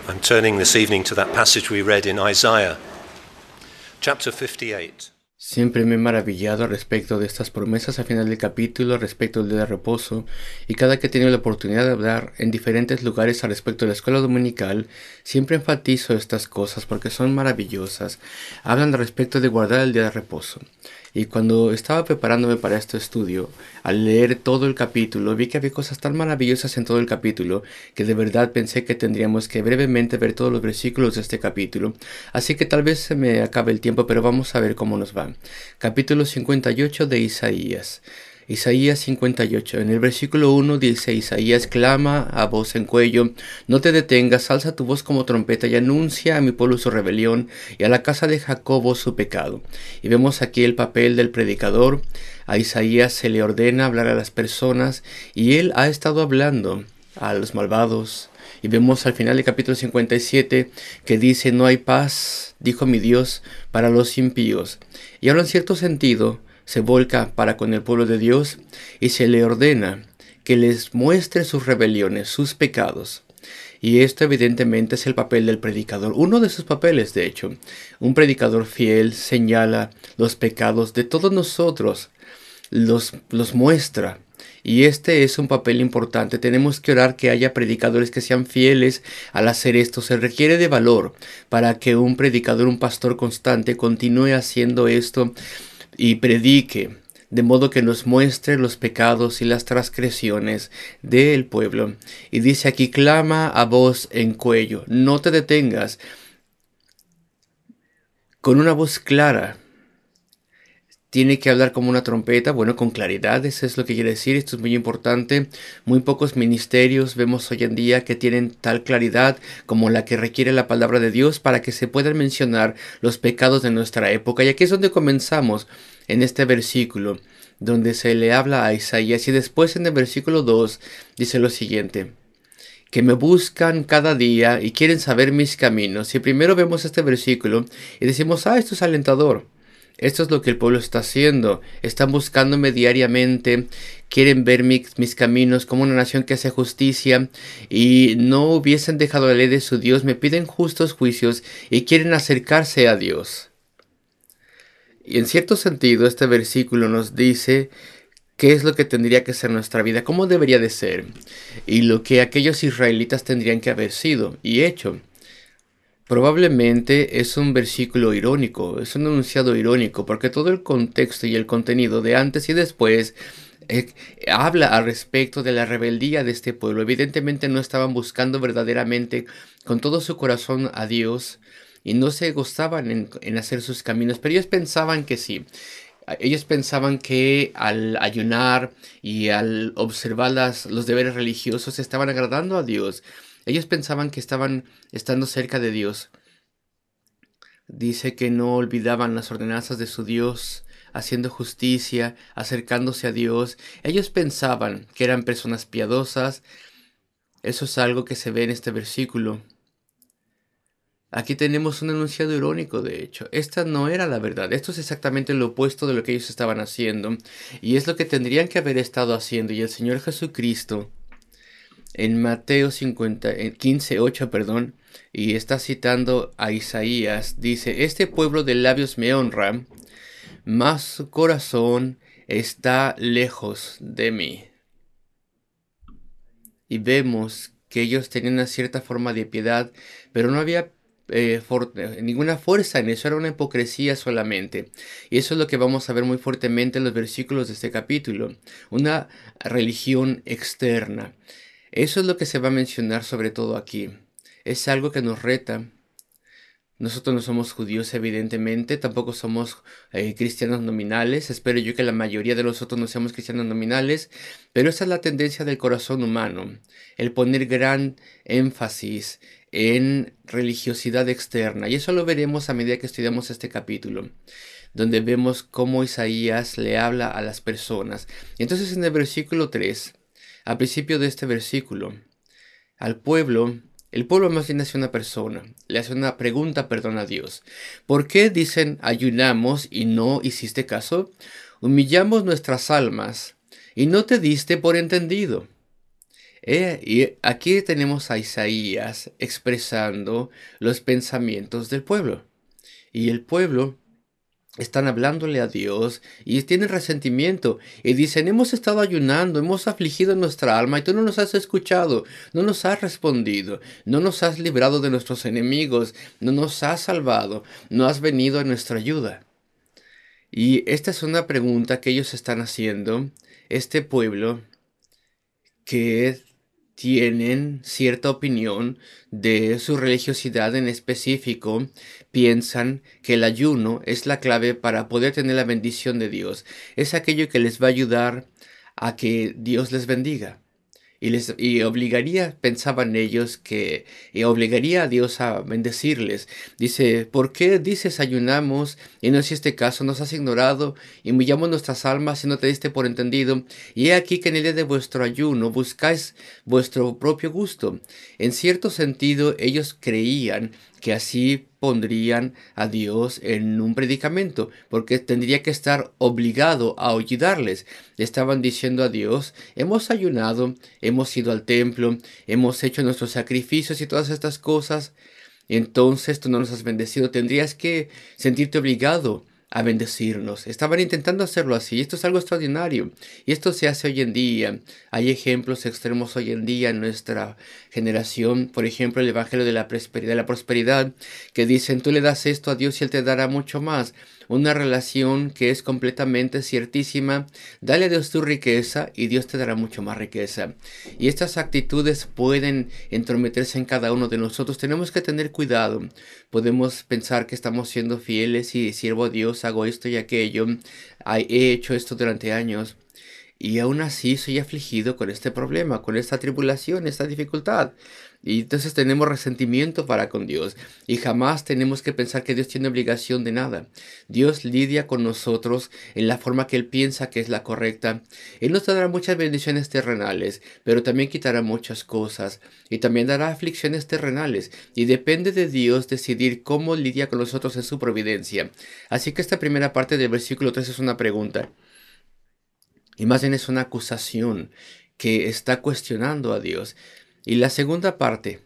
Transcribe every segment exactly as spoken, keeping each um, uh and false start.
I'm turning this evening to that passage we read in Isaiah, chapter fifty-eight. Siempre me he maravillado respecto de estas promesas al final del capítulo, respecto del día de reposo, y cada que he tenido la oportunidad de hablar en diferentes lugares al respecto de la escuela dominical, siempre enfatizo estas cosas porque son maravillosas. Hablan al respecto de guardar el día de reposo. Y cuando estaba preparándome para este estudio, al leer todo el capítulo, vi que había cosas tan maravillosas en todo el capítulo que de verdad pensé que tendríamos que brevemente ver todos los versículos de este capítulo. Así que tal vez se me acabe el tiempo, pero vamos a ver cómo nos va. Capítulo cincuenta y ocho de Isaías. Isaías cincuenta y ocho. En el versículo uno dice Isaías: clama a voz en cuello, no te detengas, alza tu voz como trompeta y anuncia a mi pueblo su rebelión y a la casa de Jacobo su pecado. Y vemos aquí el papel del predicador. A Isaías se le ordena hablar a las personas y él ha estado hablando a los malvados. Y vemos al final del capítulo cincuenta y siete que dice: no hay paz, dijo mi Dios, para los impíos. Y ahora en cierto sentido se volca para con el pueblo de Dios y se le ordena que les muestre sus rebeliones, sus pecados. Y esto evidentemente es el papel del predicador, uno de sus papeles de hecho. Un predicador fiel señala los pecados de todos nosotros, los, los muestra. Y este es un papel importante. Tenemos que orar que haya predicadores que sean fieles al hacer esto. Se requiere de valor para que un predicador, un pastor constante, continúe haciendo esto y predique, de modo que nos muestre los pecados y las transgresiones del pueblo. Y dice aquí: clama a voz en cuello, no te detengas, con una voz clara. Tiene que hablar como una trompeta, bueno, con claridad, eso es lo que quiere decir. Esto es muy importante. Muy pocos ministerios vemos hoy en día que tienen tal claridad como la que requiere la palabra de Dios para que se puedan mencionar los pecados de nuestra época. Y aquí es donde comenzamos en este versículo, donde se le habla a Isaías. Y después en el versículo dos dice lo siguiente: que me buscan cada día y quieren saber mis caminos. Y primero vemos este versículo y decimos: ah, esto es alentador. Esto es lo que el pueblo está haciendo. Están buscándome diariamente. Quieren ver mi, mis caminos como una nación que hace justicia. Y no hubiesen dejado la ley de su Dios. Me piden justos juicios y quieren acercarse a Dios. Y en cierto sentido este versículo nos dice qué es lo que tendría que ser nuestra vida. Cómo debería de ser. Y lo que aquellos israelitas tendrían que haber sido y hecho. Probablemente es un versículo irónico, es un enunciado irónico, porque todo el contexto y el contenido de antes y después eh, habla al respecto de la rebeldía de este pueblo. Evidentemente no estaban buscando verdaderamente con todo su corazón a Dios y no se gozaban en, en hacer sus caminos, pero ellos pensaban que sí. Ellos pensaban que al ayunar y al observar las, los deberes religiosos estaban agradando a Dios. Ellos pensaban que estaban estando cerca de Dios. Dice que no olvidaban las ordenanzas de su Dios, haciendo justicia, acercándose a Dios. Ellos pensaban que eran personas piadosas. Eso es algo que se ve en este versículo. Aquí tenemos un enunciado irónico, de hecho. Esta no era la verdad. Esto es exactamente lo opuesto de lo que ellos estaban haciendo. Y es lo que tendrían que haber estado haciendo. Y el Señor Jesucristo, en Mateo cincuenta, en quince ocho, perdón, y está citando a Isaías, dice: este pueblo de labios me honra, mas su corazón está lejos de mí. Y vemos que ellos tenían una cierta forma de piedad, pero no había eh, for, ninguna fuerza en eso, era una hipocresía solamente. Y eso es lo que vamos a ver muy fuertemente en los versículos de este capítulo, una religión externa. Eso es lo que se va a mencionar sobre todo aquí. Es algo que nos reta. Nosotros no somos judíos, evidentemente, tampoco somos eh, cristianos nominales. Espero yo que la mayoría de nosotros no seamos cristianos nominales, pero esa es la tendencia del corazón humano, el poner gran énfasis en religiosidad externa. Y eso lo veremos a medida que estudiamos este capítulo, donde vemos cómo Isaías le habla a las personas. Y entonces en el versículo tres, al principio de este versículo, al pueblo, el pueblo más bien hace una persona, le hace una pregunta, perdón, a Dios. ¿Por qué dicen ayunamos y no hiciste caso? Humillamos nuestras almas y no te diste por entendido. Eh, y aquí tenemos a Isaías expresando los pensamientos del pueblo. Y el pueblo están hablándole a Dios y tienen resentimiento y dicen, hemos estado ayunando, hemos afligido nuestra alma y tú no nos has escuchado, no nos has respondido, no nos has librado de nuestros enemigos, no nos has salvado, no has venido a nuestra ayuda. Y esta es una pregunta que ellos están haciendo, este pueblo que tienen cierta opinión de su religiosidad en específico, piensan que el ayuno es la clave para poder tener la bendición de Dios. Es aquello que les va a ayudar a que Dios les bendiga. Y, les, y obligaría, pensaban ellos, que y obligaría a Dios a bendecirles. Dice, ¿por qué dices ayunamos y no hiciste caso? Nos has ignorado y humillamos nuestras almas y no te diste por entendido. Y he aquí que en el día de vuestro ayuno buscáis vuestro propio gusto. En cierto sentido, ellos creían que así pondrían a Dios en un predicamento, porque tendría que estar obligado a ayudarles. Estaban diciendo a Dios, hemos ayunado, hemos ido al templo, hemos hecho nuestros sacrificios y todas estas cosas, entonces tú no nos has bendecido, tendrías que sentirte obligado a bendecirnos. Estaban intentando hacerlo así. Esto es algo extraordinario. Y esto se hace hoy en día. Hay ejemplos extremos hoy en día en nuestra generación. Por ejemplo, el Evangelio de la prosperidad, de la prosperidad, que dicen, tú le das esto a Dios y Él te dará mucho más. Una relación que es completamente ciertísima. Dale a Dios tu riqueza y Dios te dará mucho más riqueza. Y estas actitudes pueden entrometerse en cada uno de nosotros. Tenemos que tener cuidado. Podemos pensar que estamos siendo fieles y sirvo a Dios, hago esto y aquello. He hecho esto durante años. Y aún así soy afligido con este problema, con esta tribulación, esta dificultad. Y entonces tenemos resentimiento para con Dios. Y jamás tenemos que pensar que Dios tiene obligación de nada. Dios lidia con nosotros en la forma que Él piensa que es la correcta. Él nos dará muchas bendiciones terrenales, pero también quitará muchas cosas. Y también dará aflicciones terrenales. Y depende de Dios decidir cómo lidia con nosotros en su providencia. Así que esta primera parte del versículo tres es una pregunta. Y más bien es una acusación que está cuestionando a Dios. Y la segunda parte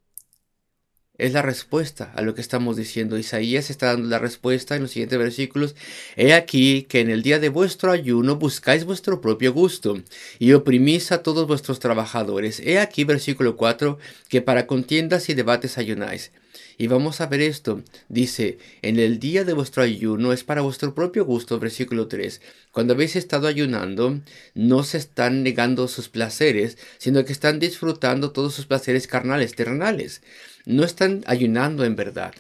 es la respuesta a lo que estamos diciendo. Isaías está dando la respuesta en los siguientes versículos. He aquí que en el día de vuestro ayuno buscáis vuestro propio gusto y oprimís a todos vuestros trabajadores. He aquí, versículo cuatro, que para contiendas y debates ayunáis. Y vamos a ver esto. Dice, en el día de vuestro ayuno es para vuestro propio gusto, versículo tres. Cuando habéis estado ayunando, no se están negando sus placeres, sino que están disfrutando todos sus placeres carnales, terrenales. No están ayunando en verdad.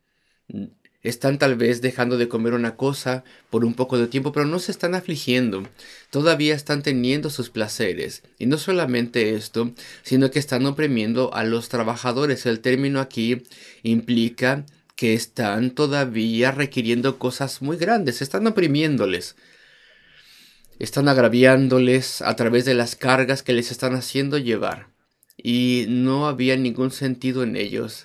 Están tal vez dejando de comer una cosa por un poco de tiempo, pero no se están afligiendo. Todavía están teniendo sus placeres. Y no solamente esto, sino que están oprimiendo a los trabajadores. El término aquí implica que están todavía requiriendo cosas muy grandes. Están oprimiéndoles. Están agraviándoles a través de las cargas que les están haciendo llevar. Y no había ningún sentido en ellos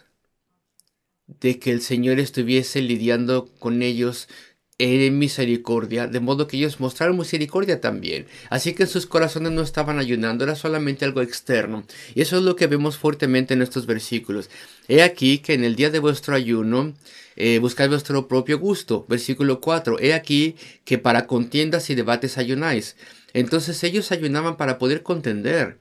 de que el Señor estuviese lidiando con ellos en misericordia, de modo que ellos mostraron misericordia también. Así que en sus corazones no estaban ayunando, era solamente algo externo. Y eso es lo que vemos fuertemente en estos versículos. He aquí que en el día de vuestro ayuno eh, buscáis vuestro propio gusto. Versículo cuatro. He aquí que para contiendas y debates ayunáis. Entonces ellos ayunaban para poder contender.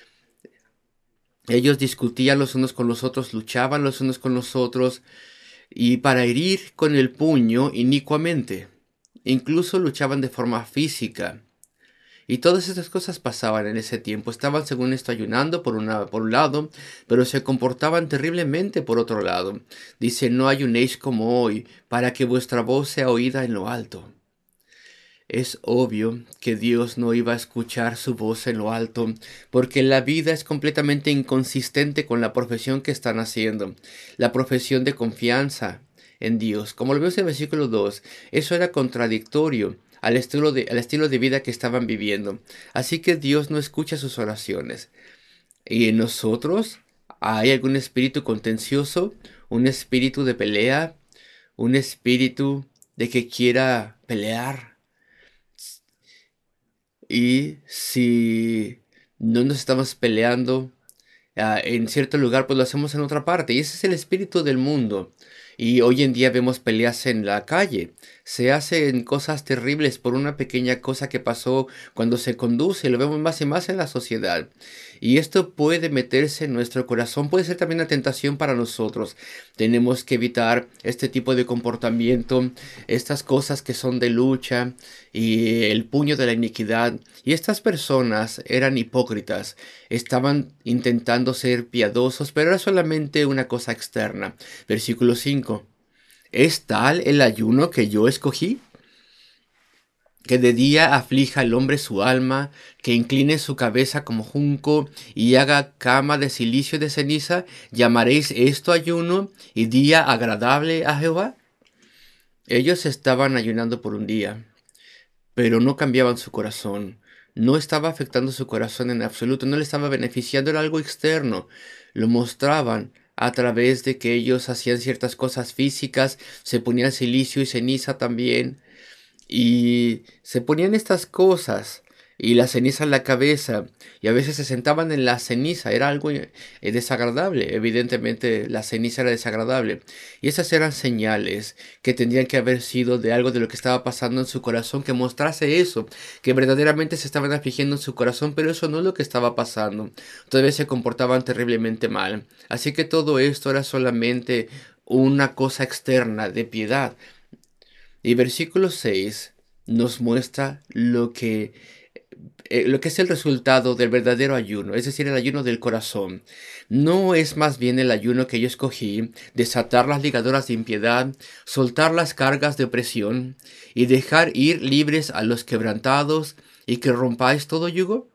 Ellos discutían los unos con los otros, luchaban los unos con los otros, y para herir con el puño inicuamente. Incluso luchaban de forma física. Y todas estas cosas pasaban en ese tiempo. Estaban, según esto, ayunando por, una, por un lado, pero se comportaban terriblemente por otro lado. Dice, no ayunéis como hoy, para que vuestra voz sea oída en lo alto. Es obvio que Dios no iba a escuchar su voz en lo alto, porque la vida es completamente inconsistente con la profesión que están haciendo, la profesión de confianza en Dios. Como lo vemos en el versículo dos, eso era contradictorio al estilo de, al estilo de vida que estaban viviendo. Así que Dios no escucha sus oraciones. ¿Y en nosotros hay algún espíritu contencioso, un espíritu de pelea, un espíritu de que quiera pelear? Y si no nos estamos peleando uh, en cierto lugar, pues lo hacemos en otra parte. Y ese es el espíritu del mundo. Y hoy en día vemos peleas en la calle. Se hacen cosas terribles por una pequeña cosa que pasó cuando se conduce. Lo vemos más y más en la sociedad. Y esto puede meterse en nuestro corazón. Puede ser también una tentación para nosotros. Tenemos que evitar este tipo de comportamiento. Estas cosas que son de lucha. Y el puño de la iniquidad. Y estas personas eran hipócritas. Estaban intentando ser piadosos, pero era solamente una cosa externa. Versículo cinco. ¿Es tal el ayuno que yo escogí? Que de día aflija el hombre su alma, que incline su cabeza como junco y haga cama de cilicio y de ceniza. ¿Llamaréis esto ayuno y día agradable a Jehová? Ellos estaban ayunando por un día, pero no cambiaban su corazón. No estaba afectando su corazón en absoluto, no le estaba beneficiando, era algo externo. Lo mostraban a través de que ellos hacían ciertas cosas físicas, se ponían silicio y ceniza también, y se ponían estas cosas, y la ceniza en la cabeza, y a veces se sentaban en la ceniza, era algo eh, desagradable, evidentemente la ceniza era desagradable, y esas eran señales que tendrían que haber sido de algo de lo que estaba pasando en su corazón, que mostrase eso, que verdaderamente se estaban afligiendo en su corazón, pero eso no es lo que estaba pasando, todavía se comportaban terriblemente mal, así que todo esto era solamente una cosa externa de piedad. Y versículo seis nos muestra lo que eh, lo que es el resultado del verdadero ayuno, es decir, el ayuno del corazón. No es más bien el ayuno que yo escogí, desatar las ligaduras de impiedad, soltar las cargas de opresión y dejar ir libres a los quebrantados y que rompáis todo yugo.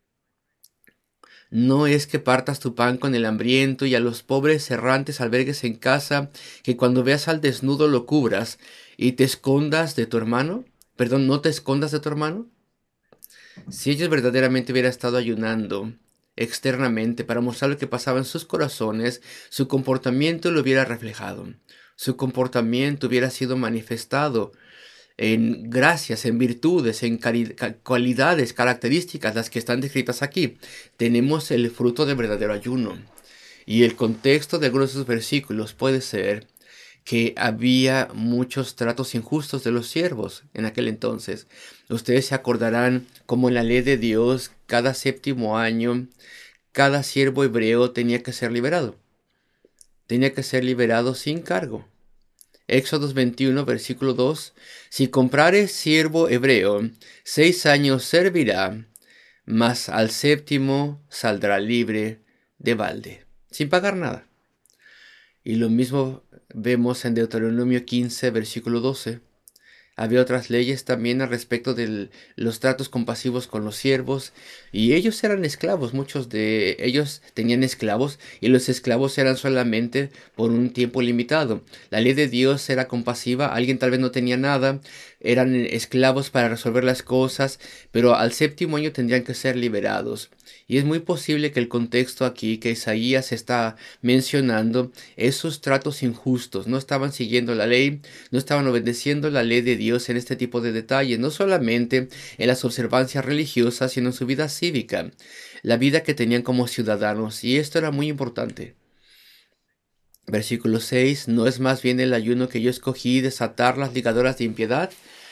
No es que partas tu pan con el hambriento y a los pobres errantes albergues en casa, que cuando veas al desnudo lo cubras y te escondas de tu hermano. Perdón, no te escondas de tu hermano. Si ellos verdaderamente hubieran estado ayunando externamente para mostrar lo que pasaba en sus corazones, su comportamiento lo hubiera reflejado. Su comportamiento hubiera sido manifestado en gracias, en virtudes, en cualidades, características, las que están descritas aquí. Tenemos el fruto del verdadero ayuno. Y el contexto de algunos de esos versículos puede ser que había muchos tratos injustos de los siervos en aquel entonces. Ustedes se acordarán como en la ley de Dios, cada séptimo año, cada siervo hebreo tenía que ser liberado. Tenía que ser liberado sin cargo. Éxodo veintiuno, versículo dos. Si comprare siervo hebreo, seis años servirá, mas al séptimo saldrá libre de balde, sin pagar nada. Y lo mismo vemos en Deuteronomio quince, versículo doce. Había otras leyes también al respecto de los tratos compasivos con los siervos, y ellos eran esclavos, muchos de ellos tenían esclavos, y los esclavos eran solamente por un tiempo limitado. La ley de Dios era compasiva, alguien tal vez no tenía nada, eran esclavos para resolver las cosas, pero al séptimo año tendrían que ser liberados. Y es muy posible que el contexto aquí que Isaías está mencionando, esos tratos injustos, no estaban siguiendo la ley, no estaban obedeciendo la ley de Dios en este tipo de detalles, no solamente en las observancias religiosas, sino en su vida cívica, la vida que tenían como ciudadanos, y esto era muy importante. Versículo seis, ¿no es más bien el ayuno que yo escogí desatar las ligaduras de impiedad?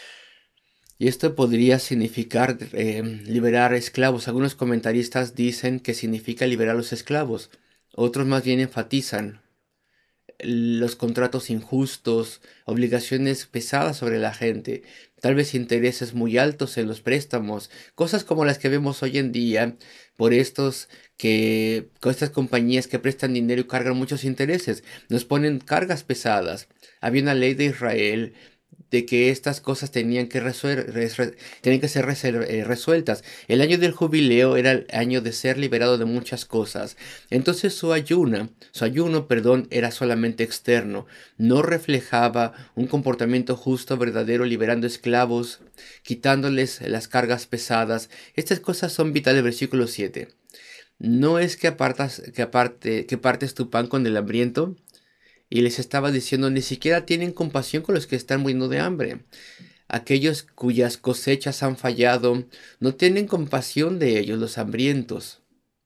Y esto podría significar eh, liberar esclavos. Algunos comentaristas dicen que significa liberar a los esclavos. Otros más bien enfatizan los contratos injustos, obligaciones pesadas sobre la gente, tal vez intereses muy altos en los préstamos, cosas como las que vemos hoy en día por estos que, con estas compañías que prestan dinero y cargan muchos intereses, nos ponen cargas pesadas. Había una ley de Israel de que estas cosas tenían que, resuel tenían que ser eh, resueltas. El año del jubileo era el año de ser liberado de muchas cosas. Entonces su ayuno, su ayuno, perdón, era solamente externo. No reflejaba un comportamiento justo, verdadero, liberando esclavos, quitándoles las cargas pesadas. Estas cosas son vitales. Versículo siete. No es que apartas, que aparte, que partes tu pan con el hambriento. Y les estaba diciendo, ni siquiera tienen compasión con los que están muriendo de hambre. aquellos cuyas cosechas han fallado, no tienen compasión de ellos, los hambrientos.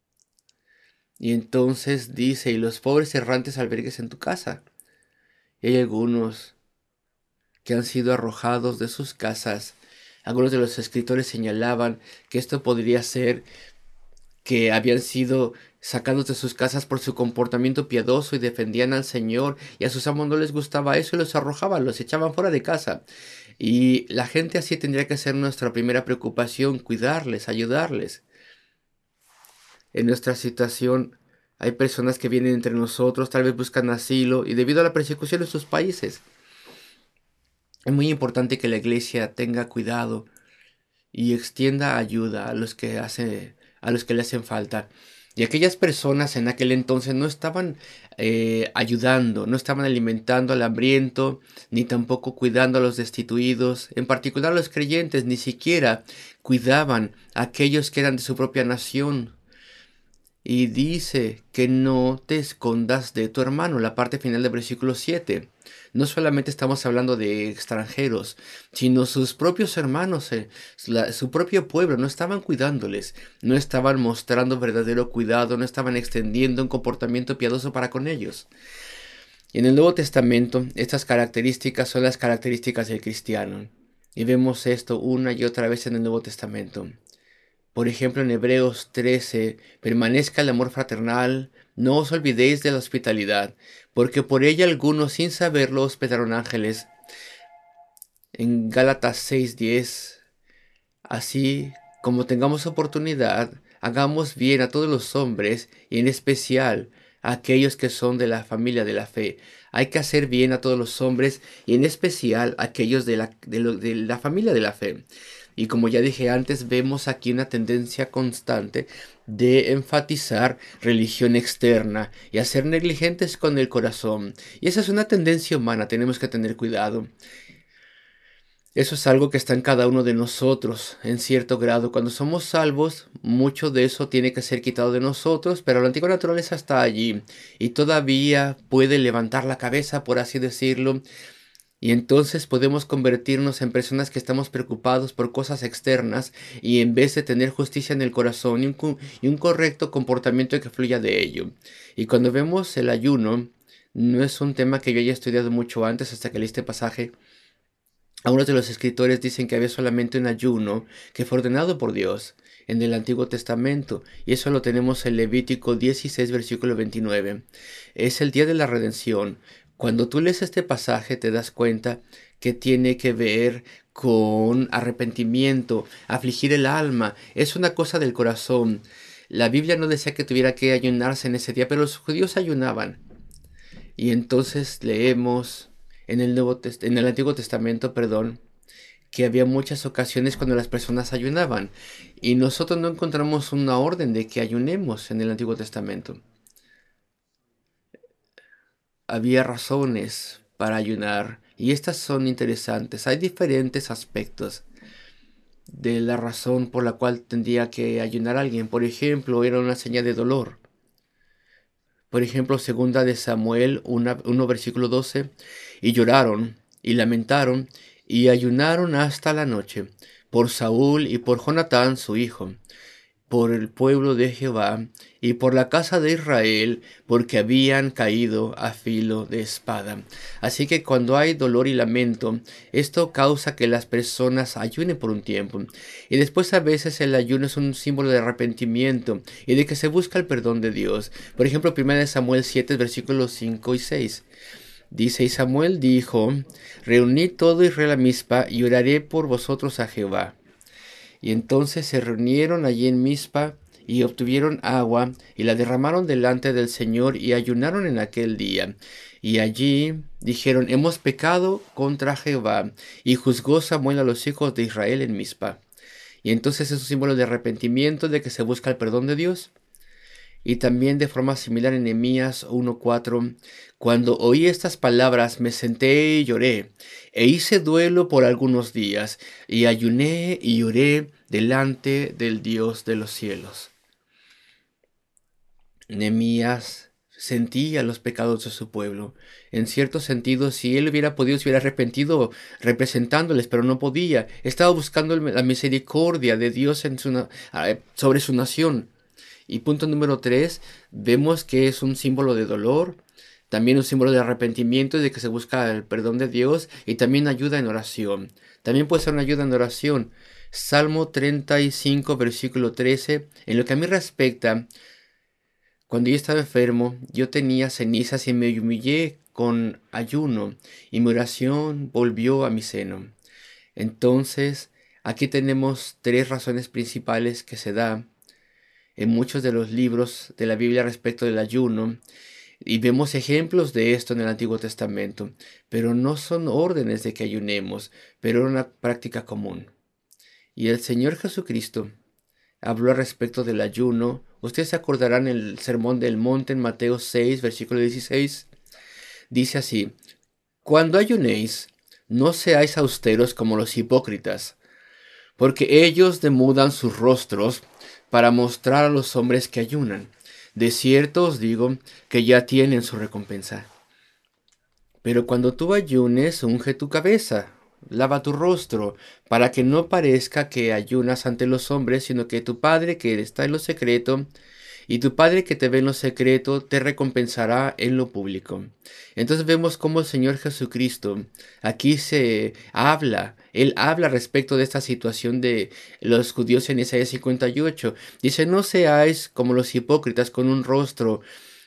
Y entonces dice, y los pobres errantes albergues en tu casa. Y hay algunos que han sido arrojados de sus casas. Algunos de los escritores señalaban que esto podría ser que habían sido sacados de sus casas por su comportamiento piadoso y defendían al Señor, y a sus amos no les gustaba eso y los arrojaban, los echaban fuera de casa. Y la gente así tendría que ser nuestra primera preocupación, cuidarles, ayudarles. En nuestra situación hay personas que vienen entre nosotros, tal vez buscan asilo, y debido a la persecución en sus países, es muy importante que la iglesia tenga cuidado y extienda ayuda a los que hace, a los que le hacen falta. Y aquellas personas en aquel entonces no estaban eh, ayudando, no estaban alimentando al hambriento, ni tampoco cuidando a los destituidos. En particular los creyentes ni siquiera cuidaban a aquellos que eran de su propia nación. Y dice que no te escondas de tu hermano, la parte final del versículo siete. No solamente estamos hablando de extranjeros, sino sus propios hermanos, eh, la, su propio pueblo, no estaban cuidándoles, no estaban mostrando verdadero cuidado, no estaban extendiendo un comportamiento piadoso para con ellos. Y en el Nuevo Testamento, estas características son las características del cristiano. Y vemos esto una y otra vez en el Nuevo Testamento. Por ejemplo, en Hebreos trece, permanezca el amor fraternal, no os olvidéis de la hospitalidad, porque por ella algunos sin saberlo hospedaron ángeles. En Gálatas seis diez, así como tengamos oportunidad, hagamos bien a todos los hombres y en especial a aquellos que son de la familia de la fe. Hay que hacer bien a todos los hombres y en especial a aquellos de la, de lo, de la familia de la fe. Y como ya dije antes, vemos aquí una tendencia constante de enfatizar religión externa y a ser negligentes con el corazón. Y esa es una tendencia humana, tenemos que tener cuidado. Eso es algo que está en cada uno de nosotros, en cierto grado. Cuando somos salvos, mucho de eso tiene que ser quitado de nosotros, pero la antigua naturaleza está allí y todavía puede levantar la cabeza, por así decirlo. Y entonces podemos convertirnos en personas que estamos preocupados por cosas externas y en vez de tener justicia en el corazón y un, y un correcto comportamiento que fluya de ello. Y cuando vemos el ayuno, no es un tema que yo haya estudiado mucho antes hasta que leí este pasaje. Algunos de los escritores dicen que había solamente un ayuno que fue ordenado por Dios en el Antiguo Testamento, y eso lo tenemos en Levítico dieciséis, versículo veintinueve. Es el día de la redención. Cuando tú lees este pasaje te das cuenta que tiene que ver con arrepentimiento, afligir el alma. Es una cosa del corazón. La Biblia no decía que tuviera que ayunarse en ese día, pero los judíos ayunaban. Y entonces leemos en el, Nuevo Test- en el Antiguo Testamento, perdón, que había muchas ocasiones cuando las personas ayunaban. Y nosotros no encontramos una orden de que ayunemos en el Antiguo Testamento. Había razones para ayunar y estas son interesantes. Hay diferentes aspectos de la razón por la cual tendría que ayunar alguien. Por ejemplo, era una señal de dolor. Por ejemplo, segunda de Samuel uno versículo doce, y lloraron y lamentaron y ayunaron hasta la noche por Saúl y por Jonatán su hijo, por el pueblo de Jehová y por la casa de Israel, porque habían caído a filo de espada. Así que cuando hay dolor y lamento, esto causa que las personas ayunen por un tiempo. Y después a veces el ayuno es un símbolo de arrepentimiento y de que se busca el perdón de Dios. Por ejemplo, primera de Samuel siete, versículos cinco y seis. Dice, y Samuel dijo, reuní todo Israel a Mizpa y oraré por vosotros a Jehová. Y entonces se reunieron allí en Mizpa y obtuvieron agua y la derramaron delante del Señor y ayunaron en aquel día. Y allí dijeron, hemos pecado contra Jehová. Y juzgó Samuel a los hijos de Israel en Mizpa. Y entonces es un símbolo de arrepentimiento, de que se busca el perdón de Dios. Y también de forma similar en Nehemías uno cuatro, cuando oí estas palabras me senté y lloré, e hice duelo por algunos días, y ayuné y lloré delante del Dios de los cielos. Nehemías sentía los pecados de su pueblo. En cierto sentido, si él hubiera podido, se hubiera arrepentido representándoles, pero no podía. Estaba buscando la misericordia de Dios en su, sobre su nación. Y punto número tres, vemos que es un símbolo de dolor, también un símbolo de arrepentimiento y de que se busca el perdón de Dios, y también ayuda en oración. También puede ser una ayuda en oración. Salmo treinta y cinco, versículo trece, en lo que a mí respecta, cuando yo estaba enfermo, yo tenía cenizas y me humillé con ayuno, y mi oración volvió a mi seno. Entonces, aquí tenemos tres razones principales que se da en muchos de los libros de la Biblia respecto del ayuno, y vemos ejemplos de esto en el Antiguo Testamento, pero no son órdenes de que ayunemos, pero era una práctica común. Y el Señor Jesucristo habló respecto del ayuno. Ustedes se acordarán en el Sermón del Monte en Mateo seis, versículo dieciséis. Dice así: cuando ayunéis, no seáis austeros como los hipócritas, porque ellos demudan sus rostros para mostrar a los hombres que ayunan. De cierto os digo que ya tienen su recompensa. Pero cuando tú ayunes, unge tu cabeza, lava tu rostro, para que no parezca que ayunas ante los hombres, sino que tu Padre que está en lo secreto, y tu Padre que te ve en lo secreto, te recompensará en lo público. Entonces vemos cómo el Señor Jesucristo aquí se habla, Él habla respecto de esta situación de los judíos en Isaías cincuenta y ocho. Dice: no seáis como los hipócritas con un rostro,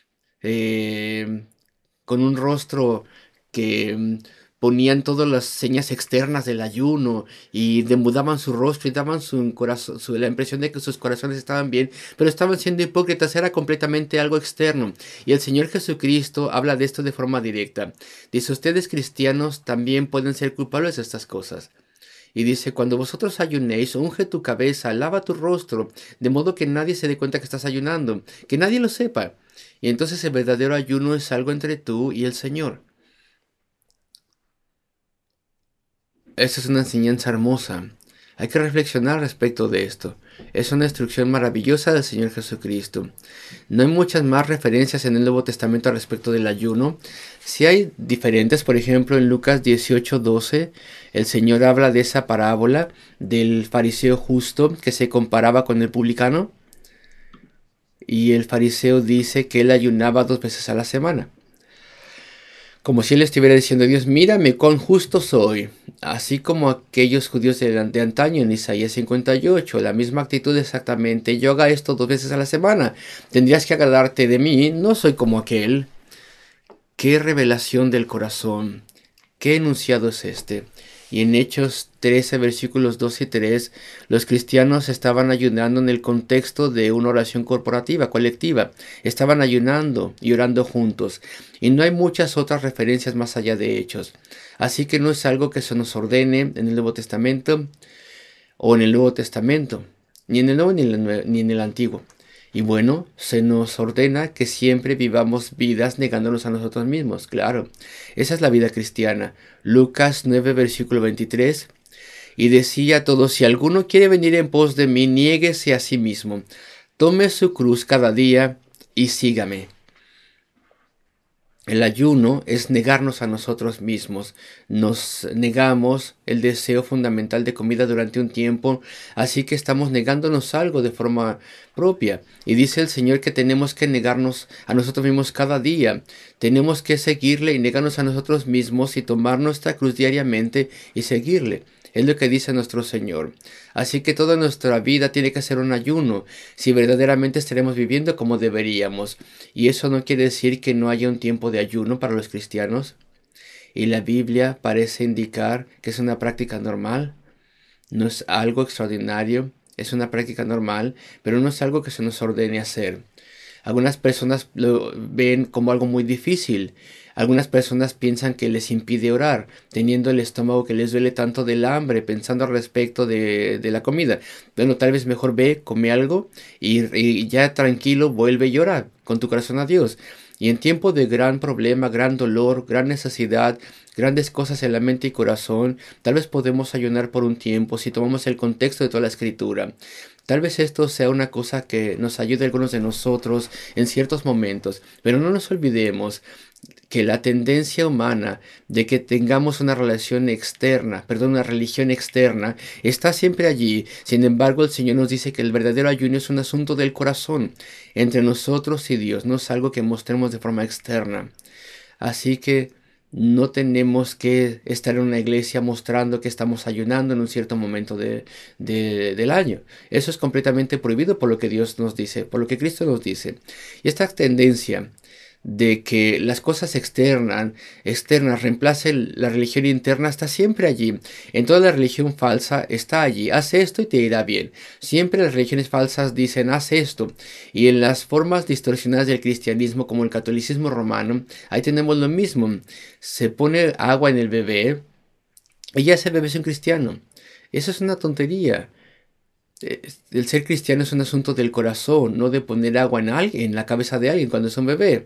eh, con un rostro que mm, ponían todas las señas externas del ayuno y demudaban su rostro y daban su corazón, su, la impresión de que sus corazones estaban bien, pero estaban siendo hipócritas, era completamente algo externo. Y el Señor Jesucristo habla de esto de forma directa. Dice: ustedes cristianos también pueden ser culpables de estas cosas. Y dice: cuando vosotros ayunéis, unge tu cabeza, lava tu rostro, de modo que nadie se dé cuenta que estás ayunando, que nadie lo sepa. Y entonces el verdadero ayuno es algo entre tú y el Señor. Esta es una enseñanza hermosa. Hay que reflexionar respecto de esto. Es una instrucción maravillosa del Señor Jesucristo. No hay muchas más referencias en el Nuevo Testamento respecto del ayuno. Sí hay diferentes, por ejemplo en Lucas dieciocho doce, el Señor habla de esa parábola del fariseo justo que se comparaba con el publicano. Y el fariseo dice que él ayunaba dos veces a la semana. Como si él estuviera diciendo: Dios, mírame cuán justo soy. Así como aquellos judíos de, de antaño en Isaías cincuenta y ocho, la misma actitud exactamente: yo haga esto dos veces a la semana, tendrías que agradarte de mí, no soy como aquel. Qué revelación del corazón, qué enunciado es este. Y en Hechos trece, versículos dos y tres, los cristianos estaban ayunando en el contexto de una oración corporativa, colectiva. Estaban ayunando y orando juntos. Y no hay muchas otras referencias más allá de Hechos. Así que no es algo que se nos ordene en el Nuevo Testamento o en el Nuevo Testamento, ni en el Nuevo ni en el, ni en el Antiguo. Y bueno, se nos ordena que siempre vivamos vidas negándonos a nosotros mismos. Claro, esa es la vida cristiana. Lucas nueve, versículo veintitrés. Y decía a todos: si alguno quiere venir en pos de mí, niéguese a sí mismo. Tome su cruz cada día y sígame. El ayuno es negarnos a nosotros mismos. Nos negamos el deseo fundamental de comida durante un tiempo, así que estamos negándonos algo de forma propia. Y dice el Señor que tenemos que negarnos a nosotros mismos cada día. Tenemos que seguirle y negarnos a nosotros mismos y tomar nuestra cruz diariamente y seguirle. Es lo que dice nuestro Señor. Así que toda nuestra vida tiene que ser un ayuno, si verdaderamente estaremos viviendo como deberíamos. Y eso no quiere decir que no haya un tiempo de ayuno para los cristianos. Y la Biblia parece indicar que es una práctica normal. No es algo extraordinario, es una práctica normal, pero no es algo que se nos ordene hacer. Algunas personas lo ven como algo muy difícil. Algunas personas piensan que les impide orar, teniendo el estómago que les duele tanto del hambre, pensando al respecto de, de la comida. Bueno, tal vez mejor ve, come algo y, y ya tranquilo vuelve y ora con tu corazón a Dios. Y en tiempo de gran problema, gran dolor, gran necesidad, grandes cosas en la mente y corazón, tal vez podemos ayunar por un tiempo si tomamos el contexto de toda la Escritura. Tal vez esto sea una cosa que nos ayude a algunos de nosotros en ciertos momentos, pero no nos olvidemos que la tendencia humana de que tengamos una relación externa, perdón, una religión externa, está siempre allí. Sin embargo, el Señor nos dice que el verdadero ayuno es un asunto del corazón, entre nosotros y Dios, no es algo que mostremos de forma externa. Así que no tenemos que estar en una iglesia mostrando que estamos ayunando en un cierto momento de, de, del año. Eso es completamente prohibido por lo que Dios nos dice, por lo que Cristo nos dice. Y esta tendencia de que las cosas externas, externas reemplacen la religión interna está siempre allí. En toda la religión falsa está allí. Haz esto y te irá bien. Siempre las religiones falsas dicen haz esto. Y en las formas distorsionadas del cristianismo como el catolicismo romano, ahí tenemos lo mismo. Se pone agua en el bebé y ya ese bebé es un cristiano. Eso es una tontería. El ser cristiano es un asunto del corazón, no de poner agua en alguien, en la cabeza de alguien cuando es un bebé.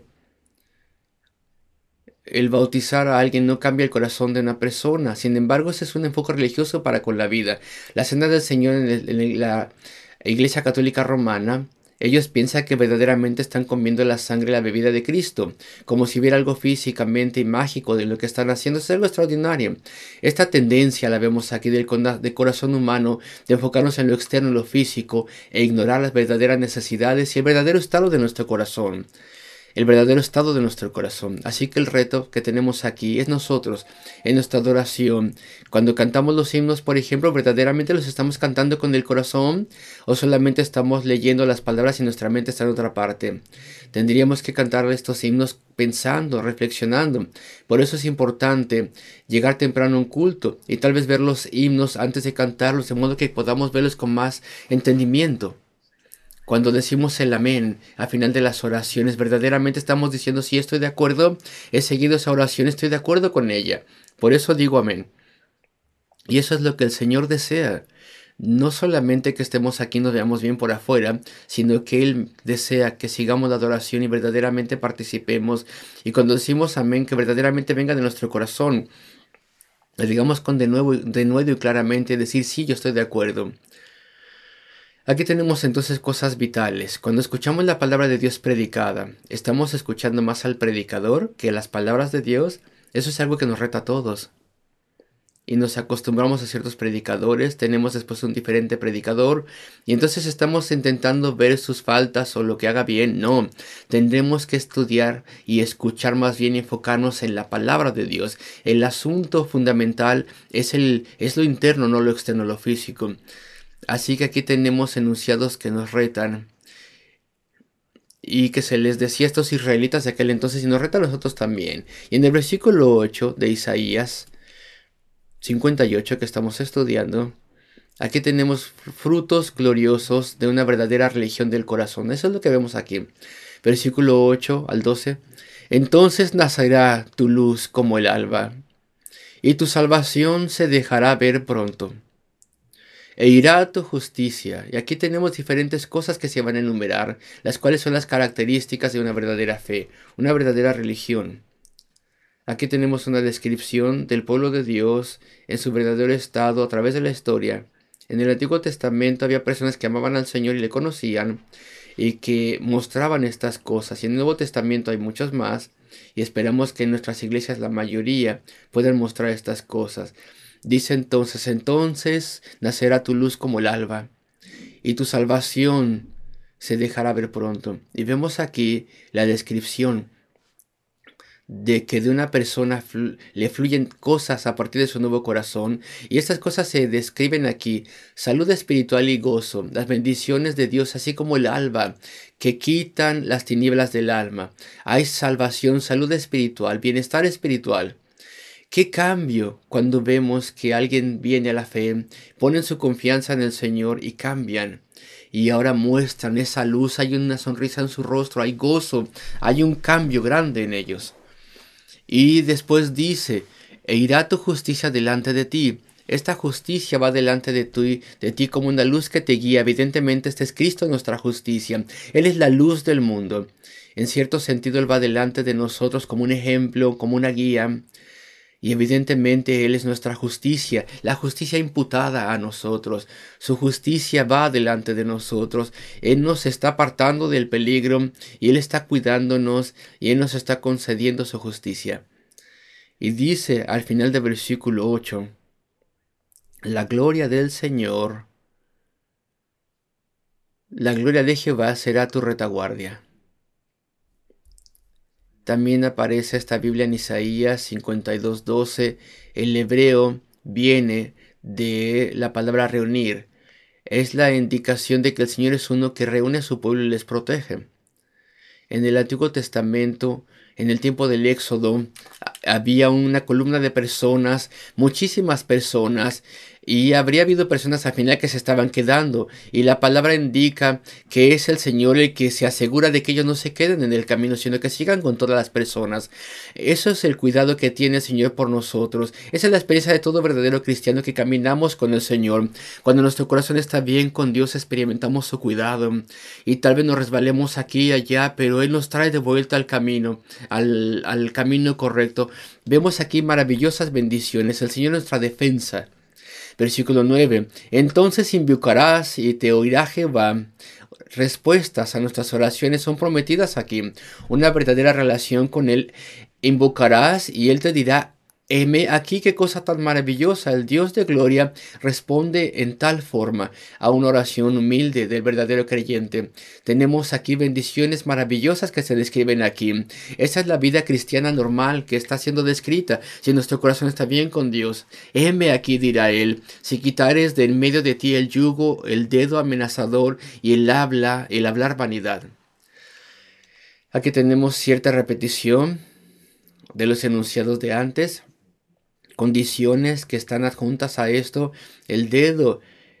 El bautizar a alguien no cambia el corazón de una persona. Sin embargo, ese es un enfoque religioso para con la vida. La cena del Señor en, el, en la Iglesia Católica Romana, ellos piensan que verdaderamente están comiendo la sangre y la bebida de Cristo, como si hubiera algo físicamente y mágico de lo que están haciendo. Es algo extraordinario. Esta tendencia la vemos aquí del, del corazón humano, de enfocarnos en lo externo, en lo físico, e ignorar las verdaderas necesidades y el verdadero estado de nuestro corazón. El verdadero estado de nuestro corazón. Así que el reto que tenemos aquí es nosotros, en nuestra adoración. Cuando cantamos los himnos, por ejemplo, ¿verdaderamente los estamos cantando con el corazón? ¿O solamente estamos leyendo las palabras y nuestra mente está en otra parte? Tendríamos que cantar estos himnos pensando, reflexionando. Por eso es importante llegar temprano a un culto y tal vez ver los himnos antes de cantarlos, de modo que podamos verlos con más entendimiento. Cuando decimos el amén al final de las oraciones, verdaderamente estamos diciendo si estoy de acuerdo, he seguido esa oración, estoy de acuerdo con ella. Por eso digo amén. Y eso es lo que el Señor desea. No solamente que estemos aquí y nos veamos bien por afuera, sino que Él desea que sigamos la adoración y verdaderamente participemos. Y cuando decimos amén, que verdaderamente venga de nuestro corazón. Le digamos con de nuevo, de nuevo y claramente decir sí, yo estoy de acuerdo. Aquí tenemos entonces cosas vitales. Cuando escuchamos la palabra de Dios predicada, ¿estamos escuchando más al predicador que las palabras de Dios? Eso es algo que nos reta a todos. Y nos acostumbramos a ciertos predicadores, tenemos después un diferente predicador, y entonces estamos intentando ver sus faltas o lo que haga bien. No, tendremos que estudiar y escuchar más bien y enfocarnos en la palabra de Dios. El asunto fundamental es, el, es lo interno, no lo externo, lo físico. Así que aquí tenemos enunciados que nos retan y que se les decía a estos israelitas de aquel entonces y nos reta a nosotros también. Y en el versículo ocho de Isaías cincuenta y ocho que estamos estudiando, aquí tenemos frutos gloriosos de una verdadera religión del corazón. Eso es lo que vemos aquí. Versículo ocho al doce. Entonces nacerá tu luz como el alba, y tu salvación se dejará ver pronto. E irá tu justicia. Y aquí tenemos diferentes cosas que se van a enumerar, las cuales son las características de una verdadera fe, una verdadera religión. Aquí tenemos una descripción del pueblo de Dios en su verdadero estado a través de la historia. En el Antiguo Testamento había personas que amaban al Señor y le conocían y que mostraban estas cosas. Y en el Nuevo Testamento hay muchos más y esperamos que en nuestras iglesias la mayoría puedan mostrar estas cosas. Dice entonces, entonces nacerá tu luz como el alba, y tu salvación se dejará ver pronto. Y vemos aquí la descripción de que de una persona fl- le fluyen cosas a partir de su nuevo corazón. Y estas cosas se describen aquí. Salud espiritual y gozo, las bendiciones de Dios, así como el alba, que quitan las tinieblas del alma. Hay salvación, salud espiritual, bienestar espiritual. ¿Qué cambio cuando vemos que alguien viene a la fe, ponen su confianza en el Señor y cambian? Y ahora muestran esa luz, hay una sonrisa en su rostro, hay gozo, hay un cambio grande en ellos. Y después dice, e irá tu justicia delante de ti. Esta justicia va delante de ti, de ti como una luz que te guía. Evidentemente este es Cristo nuestra justicia. Él es la luz del mundo. En cierto sentido Él va delante de nosotros como un ejemplo, como una guía. Y evidentemente Él es nuestra justicia, la justicia imputada a nosotros. Su justicia va delante de nosotros. Él nos está apartando del peligro y Él está cuidándonos y Él nos está concediendo su justicia. Y dice al final del versículo ocho, la gloria del Señor, la gloria de Jehová será tu retaguardia. También aparece esta Biblia en Isaías cincuenta y dos doce. El hebreo viene de la palabra reunir. Es la indicación de que el Señor es uno que reúne a su pueblo y les protege. En el Antiguo Testamento, en el tiempo del Éxodo, había una columna de personas, muchísimas personas, y habría habido personas al final que se estaban quedando, y la palabra indica que es el Señor el que se asegura de que ellos no se queden en el camino, sino que sigan con todas las personas. Eso es el cuidado que tiene el Señor por nosotros. Esa es la experiencia de todo verdadero cristiano, que caminamos con el Señor. Cuando nuestro corazón está bien con Dios, experimentamos su cuidado, y tal vez nos resbalemos aquí y allá, pero Él nos trae de vuelta al camino, al, al camino correcto. Vemos aquí maravillosas bendiciones. El Señor es nuestra defensa. Versículo nueve. Entonces invocarás y te oirá Jehová. Respuestas a nuestras oraciones son prometidas aquí. Una verdadera relación con Él. Invocarás y Él te dirá, heme aquí, qué cosa tan maravillosa. El Dios de gloria responde en tal forma a una oración humilde del verdadero creyente. Tenemos aquí bendiciones maravillosas que se describen aquí. Esa es la vida cristiana normal que está siendo descrita. Si nuestro corazón está bien con Dios, heme aquí, dirá Él, si quitares de en medio de ti el yugo, el dedo amenazador y el habla, el hablar vanidad. Aquí tenemos cierta repetición de los enunciados de antes. Condiciones que están adjuntas a esto. El dedo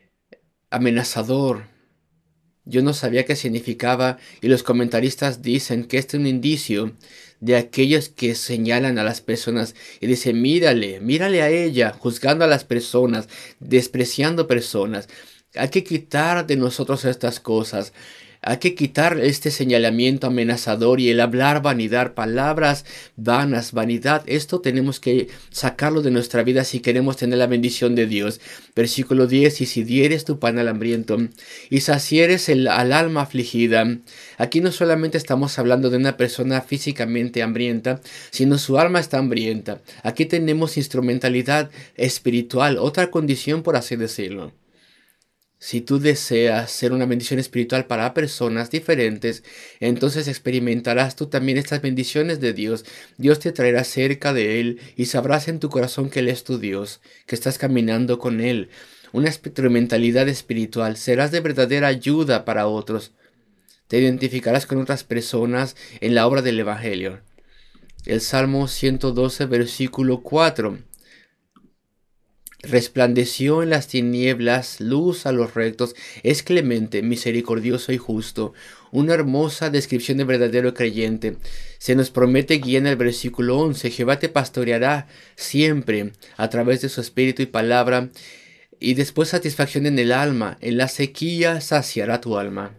amenazador. Yo no sabía qué significaba, y los comentaristas dicen que este es un indicio de aquellos que señalan a las personas y dicen, mírale, mírale a ella, juzgando a las personas, despreciando personas. Hay que quitar de nosotros estas cosas. Hay que quitar este señalamiento amenazador y el hablar vanidad, palabras vanas, vanidad. Esto tenemos que sacarlo de nuestra vida si queremos tener la bendición de Dios. Versículo diez, y si dieres tu pan al hambriento y sacieres el, al alma afligida. Aquí no solamente estamos hablando de una persona físicamente hambrienta, sino su alma está hambrienta. Aquí tenemos instrumentalidad espiritual, otra condición por así decirlo. Si tú deseas ser una bendición espiritual para personas diferentes, entonces experimentarás tú también estas bendiciones de Dios. Dios te traerá cerca de Él y sabrás en tu corazón que Él es tu Dios, que estás caminando con Él. Una instrumentalidad espiritual. Serás de verdadera ayuda para otros. Te identificarás con otras personas en la obra del Evangelio. El Salmo ciento doce, versículo cuatro. Resplandeció en las tinieblas luz a los rectos, es clemente, misericordioso y justo. Una hermosa descripción de verdadero creyente. Se nos promete guía en el versículo once, Jehová te pastoreará siempre a través de su espíritu y palabra, y después satisfacción en el alma, en la sequía saciará tu alma.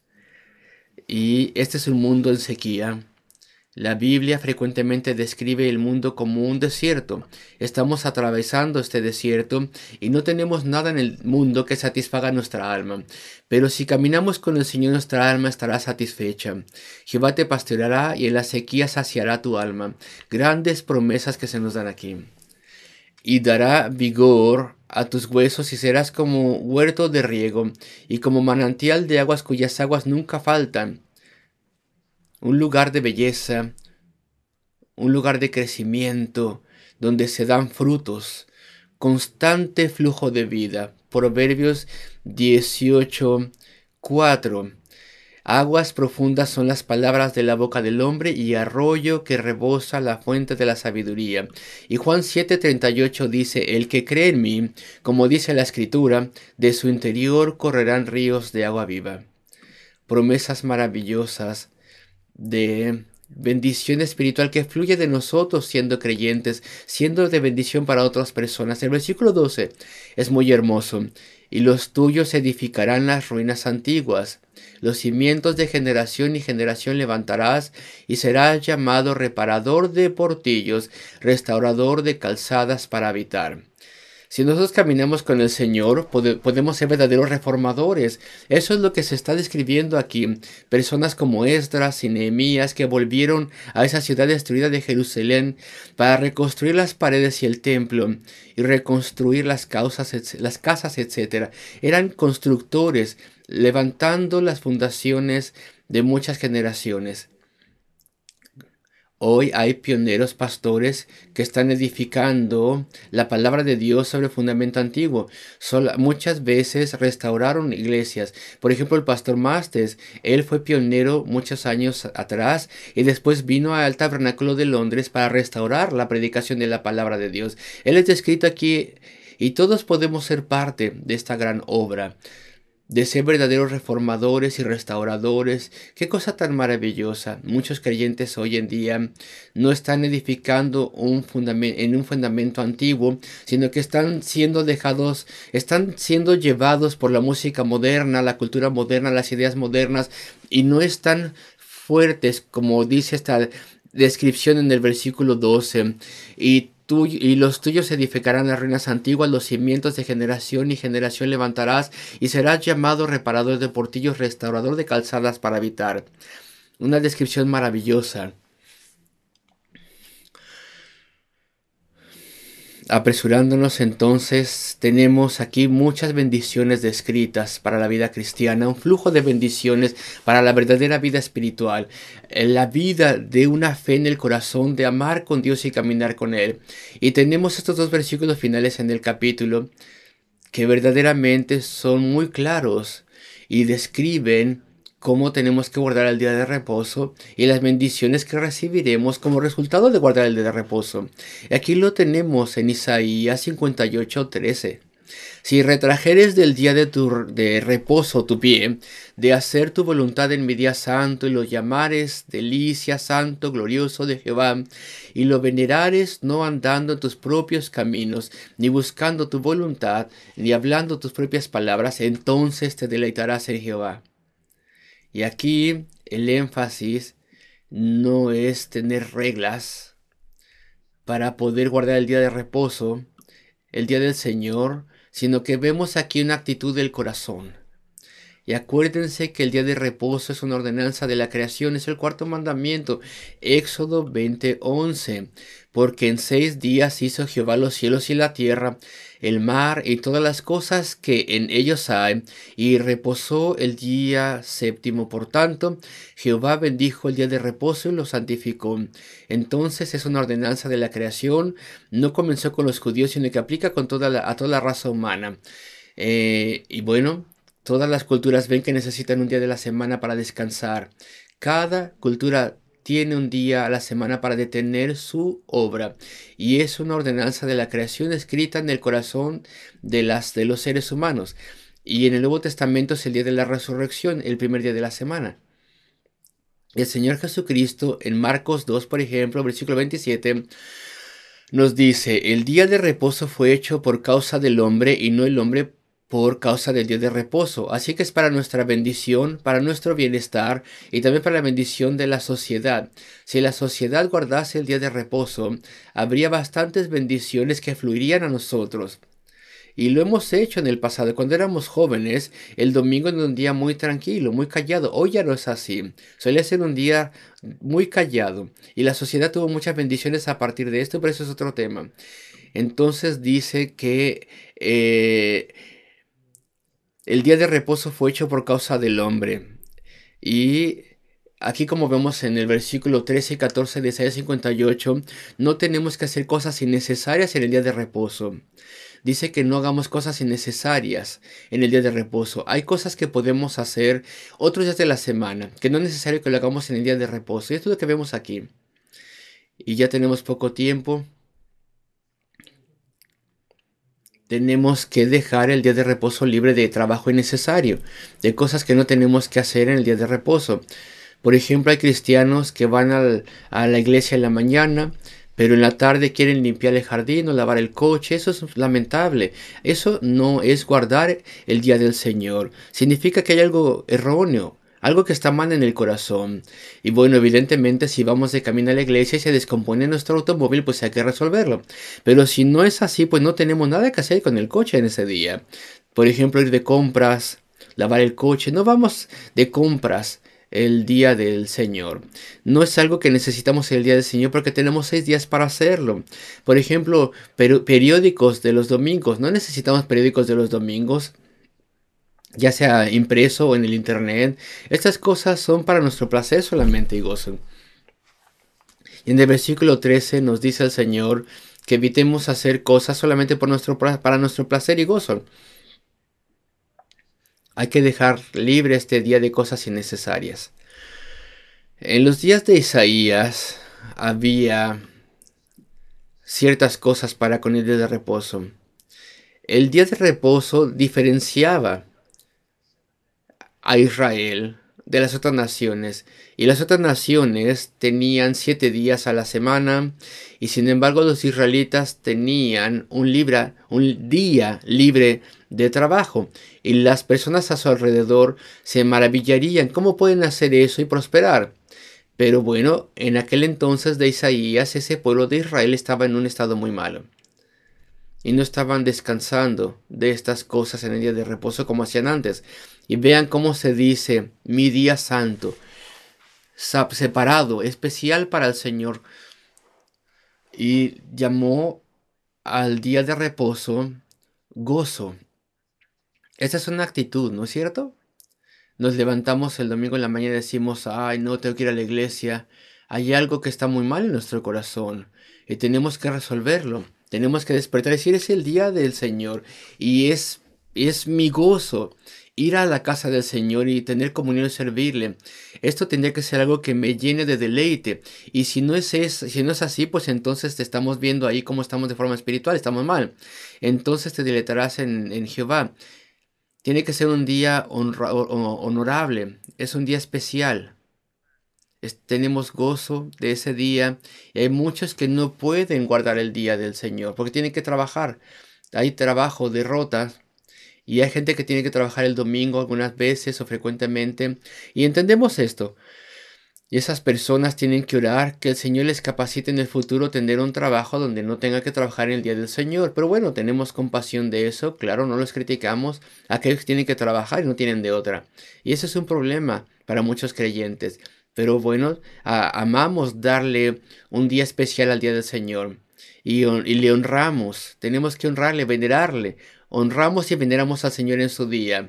Y este es un mundo en sequía. La Biblia frecuentemente describe el mundo como un desierto. Estamos atravesando este desierto y no tenemos nada en el mundo que satisfaga nuestra alma. Pero si caminamos con el Señor, nuestra alma estará satisfecha. Jehová te pastoreará y en la sequía saciará tu alma. Grandes promesas que se nos dan aquí. Y dará vigor a tus huesos y serás como huerto de riego y como manantial de aguas cuyas aguas nunca faltan. Un lugar de belleza, un lugar de crecimiento, donde se dan frutos, constante flujo de vida. Proverbios dieciocho, cuatro. Aguas profundas son las palabras de la boca del hombre y arroyo que rebosa la fuente de la sabiduría. Y Juan siete, treinta y ocho dice, el que cree en mí, como dice la Escritura, de su interior correrán ríos de agua viva. Promesas maravillosas de bendición espiritual que fluye de nosotros siendo creyentes, siendo de bendición para otras personas. El versículo doce es muy hermoso. Y los tuyos edificarán las ruinas antiguas. Los cimientos de generación y generación levantarás, y serás llamado reparador de portillos, restaurador de calzadas para habitar. Si nosotros caminamos con el Señor, pode- podemos ser verdaderos reformadores. Eso es lo que se está describiendo aquí. Personas como Esdras y Nehemías que volvieron a esa ciudad destruida de Jerusalén para reconstruir las paredes y el templo y reconstruir las, causas, etc- las casas, etcétera. Eran constructores, levantando las fundaciones de muchas generaciones. Hoy hay pioneros pastores que están edificando la palabra de Dios sobre fundamento antiguo. Sol- muchas veces restauraron iglesias. Por ejemplo, el pastor Masters, él fue pionero muchos años atrás y después vino al Tabernáculo de Londres para restaurar la predicación de la palabra de Dios. Él es descrito aquí y todos podemos ser parte de esta gran obra, de ser verdaderos reformadores y restauradores. Qué cosa tan maravillosa. Muchos creyentes hoy en día no están edificando un fundamen- en un fundamento antiguo, sino que están siendo dejados, están siendo llevados por la música moderna, la cultura moderna, las ideas modernas, y no están fuertes, como dice esta descripción en el versículo doce. Y Tú y los tuyos edificarán las ruinas antiguas, los cimientos de generación y generación levantarás, y serás llamado reparador de portillos, restaurador de calzadas para habitar. Una descripción maravillosa. Apresurándonos entonces, tenemos aquí muchas bendiciones descritas para la vida cristiana, un flujo de bendiciones para la verdadera vida espiritual, la vida de una fe en el corazón, de amar con Dios y caminar con Él. Y tenemos estos dos versículos finales en el capítulo que verdaderamente son muy claros y describen cómo tenemos que guardar el día de reposo y las bendiciones que recibiremos como resultado de guardar el día de reposo. Aquí lo tenemos en Isaías cincuenta y ocho, trece. Si retrajeres del día de tu de reposo tu pie, de hacer tu voluntad en mi día santo, y lo llamares delicia, santo, glorioso de Jehová, y lo venerares no andando en tus propios caminos, ni buscando tu voluntad, ni hablando tus propias palabras, entonces te deleitarás en Jehová. Y aquí el énfasis no es tener reglas para poder guardar el día de reposo, el día del Señor, sino que vemos aquí una actitud del corazón. Y acuérdense que el día de reposo es una ordenanza de la creación, es el cuarto mandamiento, Éxodo veinte, once. Porque en seis días hizo Jehová los cielos y la tierra, el mar y todas las cosas que en ellos hay, y reposó el día séptimo. Por tanto, Jehová bendijo el día de reposo y lo santificó. Entonces es una ordenanza de la creación, no comenzó con los judíos, sino que aplica con toda la, a toda la raza humana. Eh, y bueno, todas las culturas ven que necesitan un día de la semana para descansar. Cada cultura tiene un día a la semana para detener su obra, y es una ordenanza de la creación escrita en el corazón de, las, de los seres humanos. Y en el Nuevo Testamento es el día de la resurrección, el primer día de la semana. El Señor Jesucristo en Marcos dos, por ejemplo, versículo veintisiete, nos dice: el día de reposo fue hecho por causa del hombre y no el hombre por causa del día de reposo. Así que es para nuestra bendición, para nuestro bienestar y también para la bendición de la sociedad. Si la sociedad guardase el día de reposo, habría bastantes bendiciones que fluirían a nosotros. Y lo hemos hecho en el pasado. Cuando éramos jóvenes, el domingo era un día muy tranquilo, muy callado. Hoy ya no es así. Solía ser un día muy callado. Y la sociedad tuvo muchas bendiciones a partir de esto, pero eso es otro tema. Entonces dice que eh, el día de reposo fue hecho por causa del hombre. Y aquí, como vemos en el versículo trece y catorce de Isaías cincuenta y ocho, no tenemos que hacer cosas innecesarias en el día de reposo. Dice que no hagamos cosas innecesarias en el día de reposo. Hay cosas que podemos hacer otros días de la semana, que no es necesario que lo hagamos en el día de reposo. Y esto es lo que vemos aquí. Y ya tenemos poco tiempo. Tenemos que dejar el día de reposo libre de trabajo innecesario, de cosas que no tenemos que hacer en el día de reposo. Por ejemplo, hay cristianos que van al- a la iglesia en la mañana, pero en la tarde quieren limpiar el jardín o lavar el coche. Eso es lamentable. Eso no es guardar el día del Señor. Significa que hay algo erróneo, algo que está mal en el corazón. Y bueno, evidentemente si vamos de camino a la iglesia y se descompone nuestro automóvil, pues hay que resolverlo. Pero si no es así, pues no tenemos nada que hacer con el coche en ese día. Por ejemplo, ir de compras, lavar el coche. No vamos de compras el día del Señor. No es algo que necesitamos el día del Señor porque tenemos seis días para hacerlo. Por ejemplo, peru- periódicos de los domingos. No necesitamos periódicos de los domingos, ya sea impreso o en el internet. Estas cosas son para nuestro placer solamente y gozo. Y en el versículo trece nos dice el Señor que evitemos hacer cosas solamente por nuestro, pra- para nuestro placer y gozo. Hay que dejar libre este día de cosas innecesarias. En los días de Isaías había ciertas cosas para con el día de reposo. El día de reposo diferenciaba a Israel de las otras naciones, y las otras naciones tenían siete días a la semana, y sin embargo los israelitas tenían un, libra, un día libre de trabajo, y las personas a su alrededor se maravillarían cómo pueden hacer eso y prosperar. Pero bueno, en aquel entonces de Isaías, ese pueblo de Israel estaba en un estado muy malo. Y no estaban descansando de estas cosas en el día de reposo como hacían antes. Y vean cómo se dice, mi día santo, separado, especial para el Señor. Y llamó al día de reposo gozo. Esa es una actitud, ¿no es cierto? Nos levantamos el domingo en la mañana y decimos, ay, no, tengo que ir a la iglesia. Hay algo que está muy mal en nuestro corazón y tenemos que resolverlo. Tenemos que despertar y decir, es el día del Señor y es, es mi gozo ir a la casa del Señor y tener comunión y servirle. Esto tendría que ser algo que me llene de deleite. Y si no es, es- si no es así, pues entonces te estamos viendo ahí cómo estamos de forma espiritual, estamos mal. Entonces te deleitarás en, en Jehová. Tiene que ser un día honra- o- o- honorable, es un día especial. Es- tenemos gozo de ese día y hay muchos que no pueden guardar el día del Señor porque tienen que trabajar. Hay trabajo, derrotas y hay gente que tiene que trabajar el domingo algunas veces o frecuentemente y entendemos esto. Y esas personas tienen que orar que el Señor les capacite en el futuro tener un trabajo donde no tenga que trabajar en el día del Señor. Pero bueno, tenemos compasión de eso, claro, no los criticamos. Aquellos que tienen que trabajar y no tienen de otra. Y ese es un problema para muchos creyentes. Pero bueno, a- amamos darle un día especial al día del Señor. Y, hon- y le honramos, tenemos que honrarle, venerarle. Honramos y veneramos al Señor en su día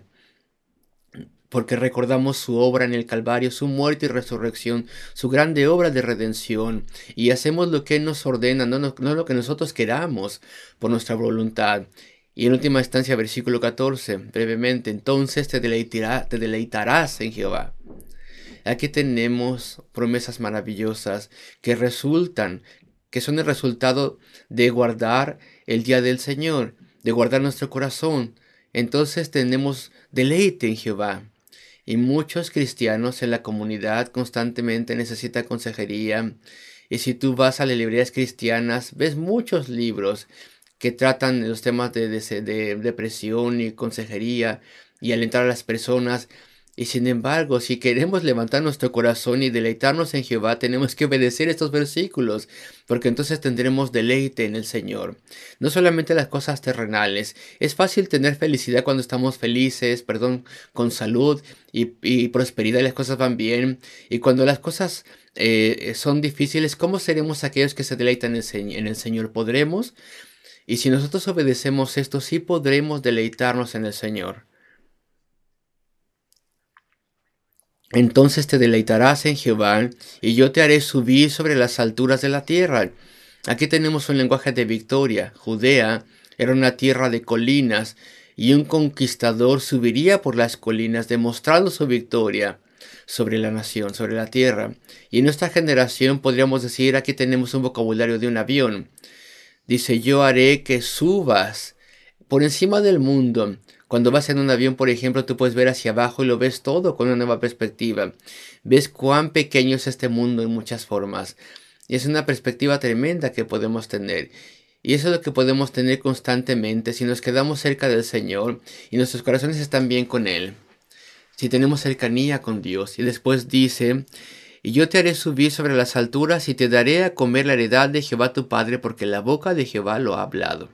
porque recordamos su obra en el Calvario, su muerte y resurrección, su grande obra de redención, y hacemos lo que Él nos ordena, no, no, no lo que nosotros queramos por nuestra voluntad. Y en última instancia, versículo catorce, brevemente, entonces te, deleitará- te deleitarás en Jehová. Aquí tenemos promesas maravillosas que resultan, que son el resultado de guardar el día del Señor, de guardar nuestro corazón. Entonces tenemos deleite en Jehová. Y muchos cristianos en la comunidad constantemente necesitan consejería. Y si tú vas a las librerías cristianas, ves muchos libros que tratan los temas de, de- de depresión y consejería y alentar a las personas. Y sin embargo, si queremos levantar nuestro corazón y deleitarnos en Jehová, tenemos que obedecer estos versículos, porque entonces tendremos deleite en el Señor. No solamente las cosas terrenales. Es fácil tener felicidad cuando estamos felices, perdón, con salud y, y prosperidad y las cosas van bien. Y cuando las cosas eh, son difíciles, ¿cómo seremos aquellos que se deleitan en el, Se- en el Señor? ¿Podremos? Y si nosotros obedecemos esto, sí podremos deleitarnos en el Señor. Entonces te deleitarás en Jehová, y yo te haré subir sobre las alturas de la tierra. Aquí tenemos un lenguaje de victoria. Judea era una tierra de colinas, y un conquistador subiría por las colinas demostrando su victoria sobre la nación, sobre la tierra. Y en nuestra generación podríamos decir, aquí tenemos un vocabulario de un avión. Dice, yo haré que subas por encima del mundo. Cuando vas en un avión, por ejemplo, tú puedes ver hacia abajo y lo ves todo con una nueva perspectiva. Ves cuán pequeño es este mundo en muchas formas. Y es una perspectiva tremenda que podemos tener. Y eso es lo que podemos tener constantemente si nos quedamos cerca del Señor y nuestros corazones están bien con Él. Si tenemos cercanía con Dios. Y después dice: y yo te haré subir sobre las alturas y te daré a comer la heredad de Jehová tu Padre, porque la boca de Jehová lo ha hablado.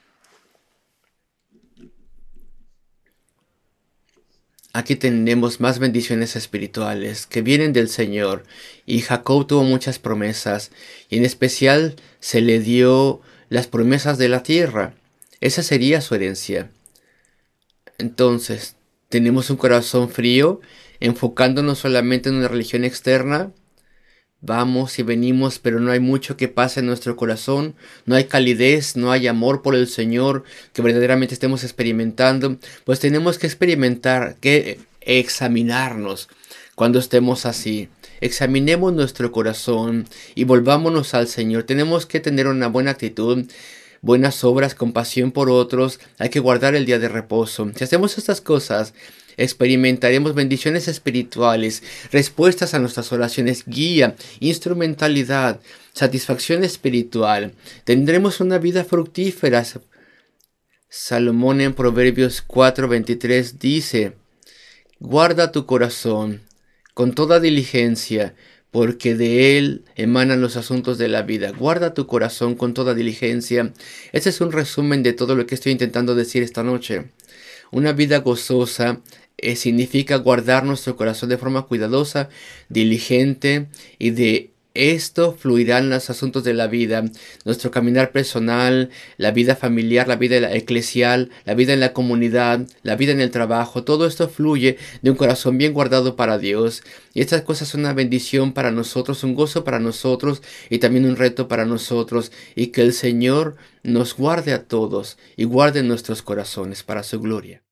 Aquí tenemos más bendiciones espirituales que vienen del Señor. Y Jacob tuvo muchas promesas. Y en especial se le dio las promesas de la tierra. Esa sería su herencia. Entonces, tenemos un corazón frío, enfocándonos solamente en una religión externa. Vamos y venimos, pero no hay mucho que pase en nuestro corazón. No hay calidez, no hay amor por el Señor que verdaderamente estemos experimentando. Pues tenemos que experimentar, que examinarnos cuando estemos así. Examinemos nuestro corazón y volvámonos al Señor. Tenemos que tener una buena actitud, buenas obras, compasión por otros. Hay que guardar el día de reposo. Si hacemos estas cosas, experimentaremos bendiciones espirituales, respuestas a nuestras oraciones, guía, instrumentalidad, satisfacción espiritual. Tendremos una vida fructífera. Salomón en Proverbios cuatro veintitrés dice: guarda tu corazón con toda diligencia, porque de él emanan los asuntos de la vida. Guarda tu corazón con toda diligencia. Este es un resumen de todo lo que estoy intentando decir esta noche. Una vida gozosa eh, significa guardar nuestro corazón de forma cuidadosa, diligente, y de esto fluirán los asuntos de la vida, nuestro caminar personal, la vida familiar, la vida eclesial, la vida en la comunidad, la vida en el trabajo. Todo esto fluye de un corazón bien guardado para Dios. Y estas cosas son una bendición para nosotros, un gozo para nosotros y también un reto para nosotros. Y que el Señor nos guarde a todos y guarde nuestros corazones para su gloria.